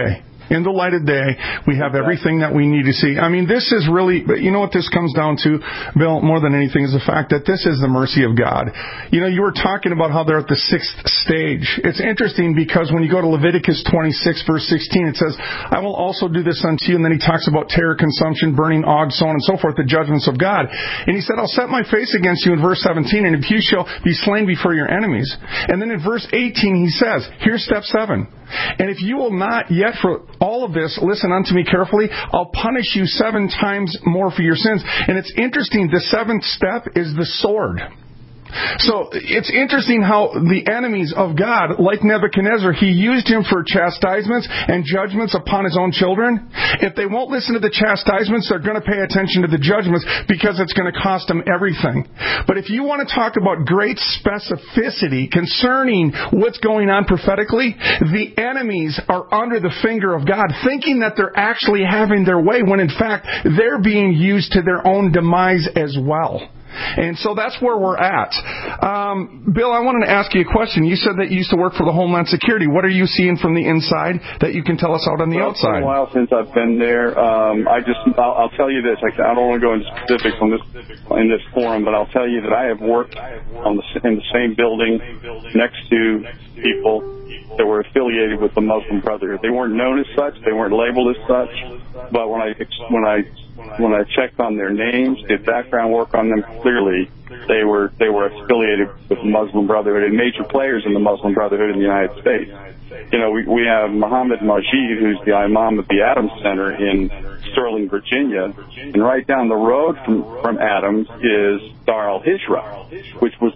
In the light of day, we have everything that we need to see. I mean, this is really, you know what this comes down to, Bill, more than anything, is the fact that this is the mercy of God. You know, you were talking about how they're at the 6th stage. It's interesting because when you go to Leviticus 26, verse 16, it says, I will also do this unto you. And then he talks about terror, consumption, burning, og, so on and so forth, the judgments of God. And he said, I'll set my face against you in verse 17, and if you shall be slain before your enemies. And then in verse 18, he says, here's step 7. And if you will not yet for all of this listen unto me carefully, I'll punish you 7 times more for your sins. And it's interesting, the 7th step is the sword. So it's interesting how the enemies of God, like Nebuchadnezzar, he used him for chastisements and judgments upon his own children. If they won't listen to the chastisements, they're going to pay attention to the judgments because it's going to cost them everything. But if you want to talk about great specificity concerning what's going on prophetically, the enemies are under the finger of God, thinking that they're actually having their way when in fact they're being used to their own demise as well. And so that's where we're at. Bill, I wanted to ask you a question. You said that you used to work for the Homeland Security. What are you seeing from the inside that you can tell us out on the outside? It's been a while since I've been there. I'll tell you this. I don't want to go into specifics in this forum, but I'll tell you that I have worked in the same building next to people that were affiliated with the Muslim Brotherhood. They weren't known as such. They weren't labeled as such. But when I checked on their names, did background work on them, clearly they were affiliated with the Muslim Brotherhood and major players in the Muslim Brotherhood in the United States. You know, we have Muhammad Majid, who's the imam of the Adams Center in Sterling, Virginia, and right down the road from Adams is Dar al-Hijra, which was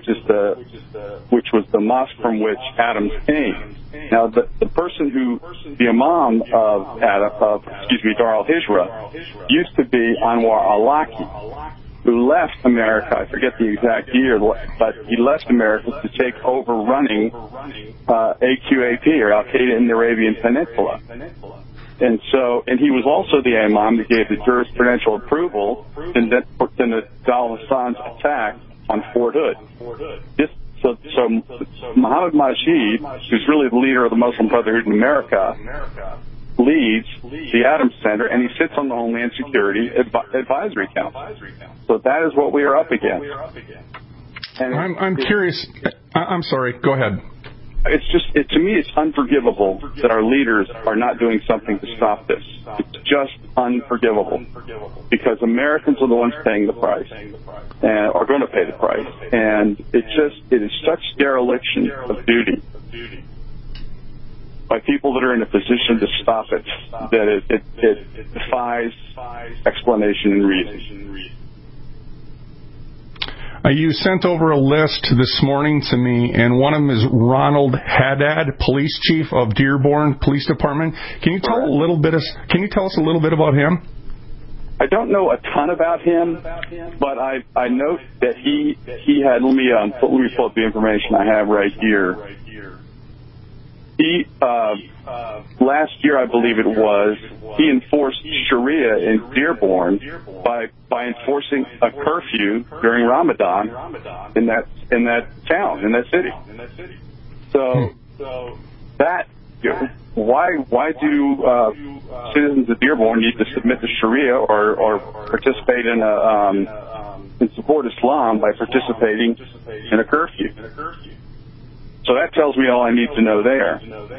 the mosque from which Adams came. Now, the imam of Dar al-Hijra used to be Anwar al-Awlaki, who left America, I forget the exact year, but he left America to take over running AQAP, or Al-Qaeda in the Arabian Peninsula. And he was also the imam that gave the jurisprudential approval to Nidal Hassan's attack on Fort Hood. So Muhammad Majid, who's really the leader of the Muslim Brotherhood in America, leads the Adams Center, and he sits on the Homeland Security Advisory Council. So that is what we are up against. And I'm curious. I'm sorry. Go ahead. To me, it's unforgivable that our leaders are not doing something to stop this. It's just unforgivable because Americans are the ones paying the price and are going to pay the price. And it is such dereliction of duty by people that are in a position to stop it that it defies explanation and reason. You sent over a list this morning to me, and one of them is Ronald Haddad, police chief of Dearborn Police Department. Can you tell us a little bit about him? I don't know a ton about him, but I note that he had. Let me pull up the information I have right here. He last year, I believe it was, he enforced Sharia in Dearborn by enforcing a curfew during Ramadan in that town, in that city. So that, why do citizens of Dearborn need to submit to Sharia or participate in support Islam by participating in a curfew? So that tells me all I need to know there.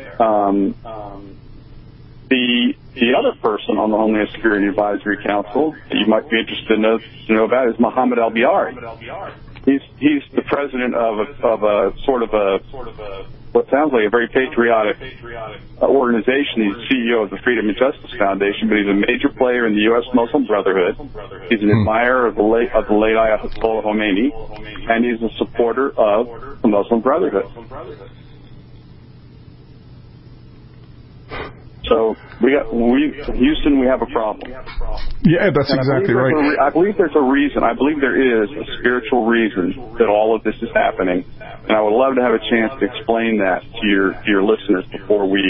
The other person on the Homeland Security Advisory Council that you might be interested to know about is Mohammed Al-Biari. He's the president of what sounds like a very patriotic organization. He's CEO of the Freedom and Justice Foundation, but he's a major player in the U.S. Muslim Brotherhood. He's an admirer of the late Ayatollah Khomeini, and he's a supporter of the Muslim Brotherhood. So Houston, we have a problem. Yeah, that's exactly right. I believe there's a reason. I believe there is a spiritual reason that all of this is happening, and I would love to have a chance to explain that to your listeners before we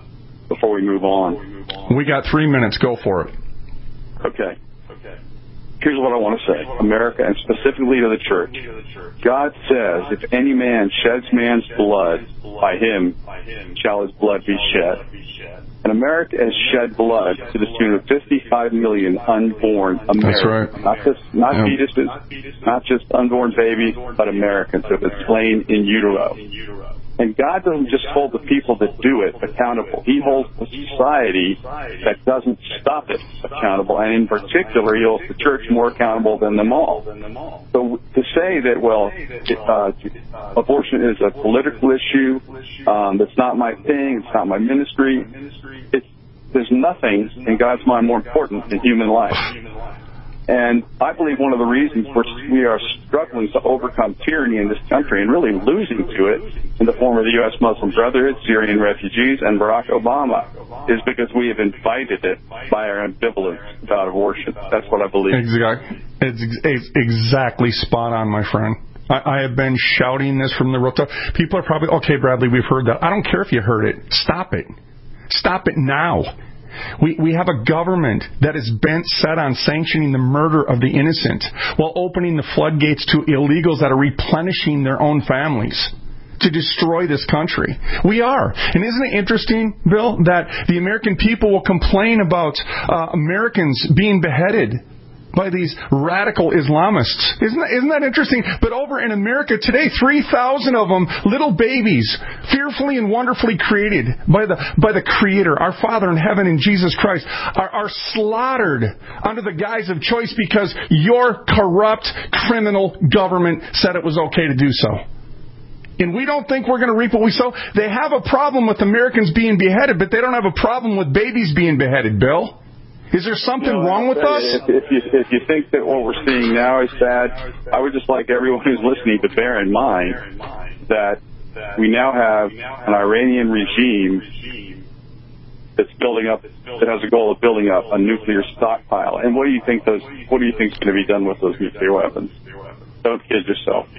move on. We got 3 minutes. Go for it. Okay. here's what I want to say, America, and specifically to the church. God says, if any man sheds man's blood, by him shall his blood be shed. And America has shed blood to the tune of 55 million unborn Americans. That's right. Not fetuses, not just unborn babies, but Americans who have been slain in utero. And God doesn't just hold the people that do it accountable. He holds the society that doesn't stop it accountable. And in particular, he holds the church more accountable than them all. So to say that, well, abortion is a political issue, that's not my thing, it's not my ministry, there's nothing in God's mind more important than human life. And I believe one of the reasons we are struggling to overcome tyranny in this country and really losing to it in the form of the U.S. Muslim Brotherhood, Syrian refugees, and Barack Obama is because we have invited it by our ambivalence about abortion. That's what I believe. It's exactly spot on, my friend. I have been shouting this from the rooftop. People are probably, okay, Bradley, we've heard that. I don't care if you heard it. Stop it. Stop it now. We have a government that is bent set on sanctioning the murder of the innocent while opening the floodgates to illegals that are replenishing their own families to destroy this country. We are. And isn't it interesting, Bill, that the American people will complain about Americans being beheaded by these radical Islamists? Isn't that interesting? But over in America today, 3,000 of them, little babies, fearfully and wonderfully created by the Creator, our Father in heaven in Jesus Christ, are slaughtered under the guise of choice because your corrupt criminal government said it was okay to do so. And we don't think we're going to reap what we sow. They have a problem with Americans being beheaded, but they don't have a problem with babies being beheaded, Bill. Is there something wrong with us? If you think that what we're seeing now is bad, I would just like everyone who's listening to bear in mind that we now have an Iranian regime that's building up, that has a goal of building up a nuclear stockpile. And what do you think is going to be done with those nuclear weapons? Don't kid yourself.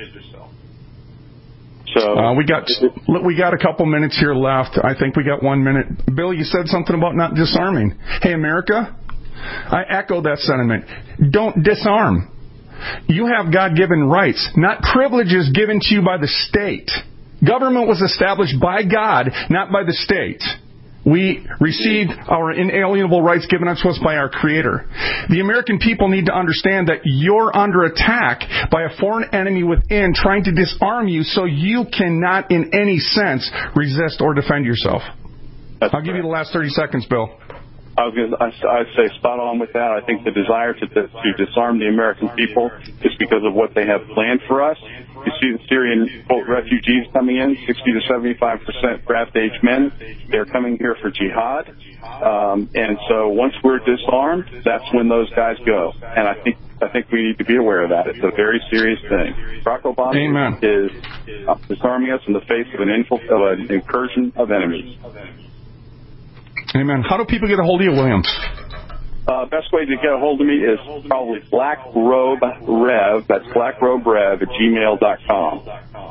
So we got a couple minutes here left. I think we got 1 minute. Bill, you said something about not disarming. Hey, America, I echo that sentiment. Don't disarm. You have God-given rights, not privileges given to you by the state. Government was established by God, not by the state. We received our inalienable rights given unto us by our Creator. The American people need to understand that you're under attack by a foreign enemy within trying to disarm you so you cannot in any sense resist or defend yourself. I'll give you the last 30 seconds, Bill. I'd say spot on with that. I think the desire to disarm the American people is because of what they have planned for us. You see the Syrian refugees coming in, 60 to 75% draft-age men. They're coming here for jihad. And so once we're disarmed, that's when those guys go. And I think we need to be aware of that. It's a very serious thing. Barack Obama is disarming us in the face of an incursion of enemies. Amen. How do people get a hold of you, William? Best way to get a hold of me is probably Black Robe Rev. That's blackroberev at gmail.com.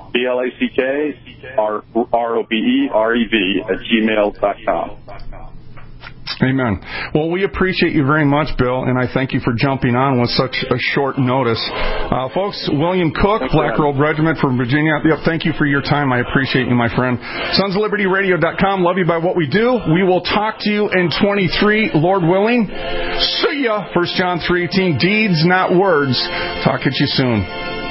BLACKROBEREV at gmail.com. Amen. Well, we appreciate you very much, Bill, and I thank you for jumping on with such a short notice. Folks, William Cook, Black Robe Regiment from Virginia. Yep, thank you for your time. I appreciate you, my friend. SonsOfLibertyRadio.com. Love you by what we do. We will talk to you in 23, Lord willing. See ya. 1 John 3:18. Deeds, not words. Talk at you soon.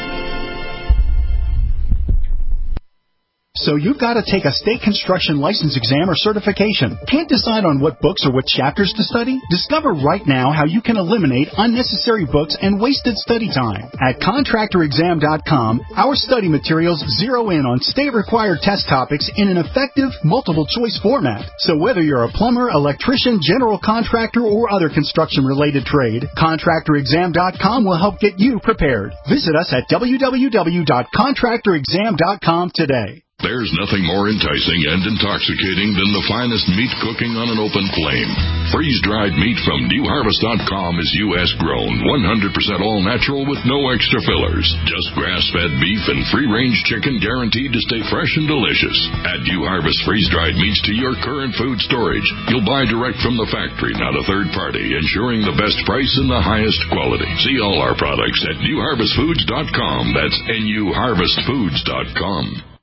So you've got to take a state construction license exam or certification. Can't decide on what books or what chapters to study? Discover right now how you can eliminate unnecessary books and wasted study time. At ContractorExam.com, our study materials zero in on state-required test topics in an effective, multiple-choice format. So whether you're a plumber, electrician, general contractor, or other construction-related trade, ContractorExam.com will help get you prepared. Visit us at www.ContractorExam.com today. There's nothing more enticing and intoxicating than the finest meat cooking on an open flame. Freeze-dried meat from NewHarvest.com is U.S. grown, 100% all natural with no extra fillers. Just grass-fed beef and free-range chicken guaranteed to stay fresh and delicious. Add New Harvest freeze-dried meats to your current food storage. You'll buy direct from the factory, not a third party, ensuring the best price and the highest quality. See all our products at NewHarvestFoods.com. That's NUHarvestFoods.com.